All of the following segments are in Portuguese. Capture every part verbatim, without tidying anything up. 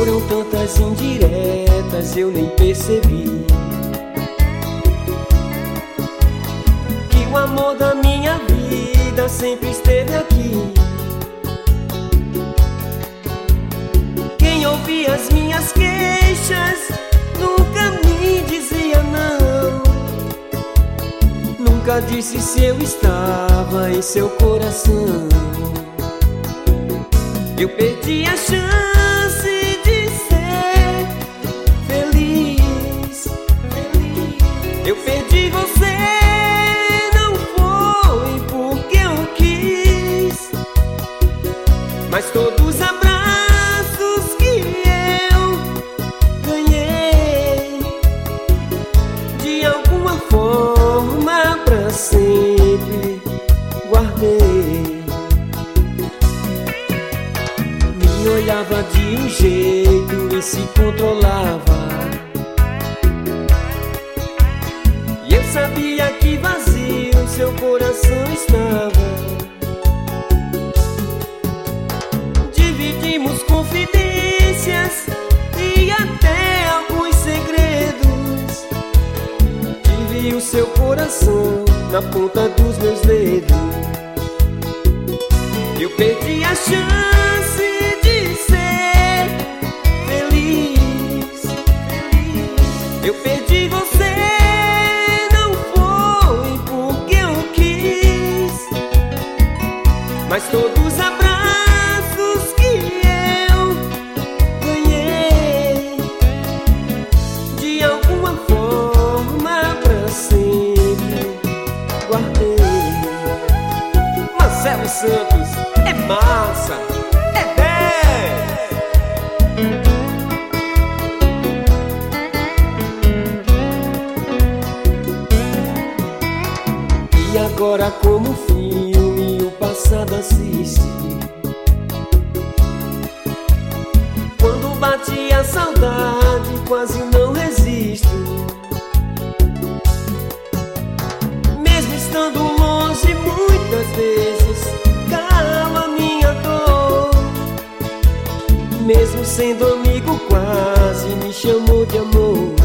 Foram tantas indiretas, eu nem percebi que o amor da minha vida sempre esteve aqui. Quem ouvia as minhas queixas nunca me dizia não, nunca disse se eu estava em seu coração. Eu perdi a chance de ser feliz, feliz. Eu perdi você, não foi porque eu quis, mas todos os abraços que eu ganhei, de alguma forma pra sempre guardei. Me olhava de um jeito e se controlava, e eu sabia que vazio seu coração estava. Dividimos confidências e até alguns segredos. Tive o seu coração na ponta dos meus dedos. Eu perdi a chance de ser feliz, feliz. Eu perdi você, não foi porque eu quis, mas todos os abraços que eu ganhei, de alguma forma pra sempre guardei. Marcelo Santos, é massa, é dez. E agora como filme o passado assiste, quando bate a saudade quase não resisto. Mesmo estando longe muitas vezes cala minha dor, mesmo sendo amigo quase me chamou de amor.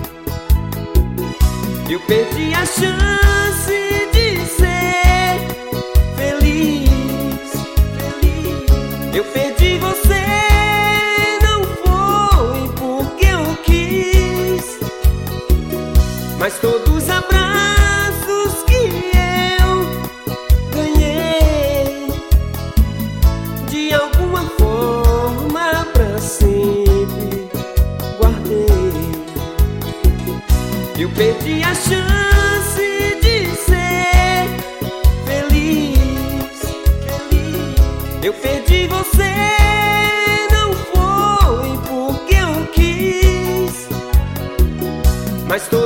Eu perdi a chance de ser feliz, feliz. Eu perdi você, não foi porque eu quis, mas todos os abraços que eu ganhei, de alguma forma pra sempre guardei. Eu perdi a chance de ser feliz, feliz. Eu perdi você, não foi porque eu quis, mas tô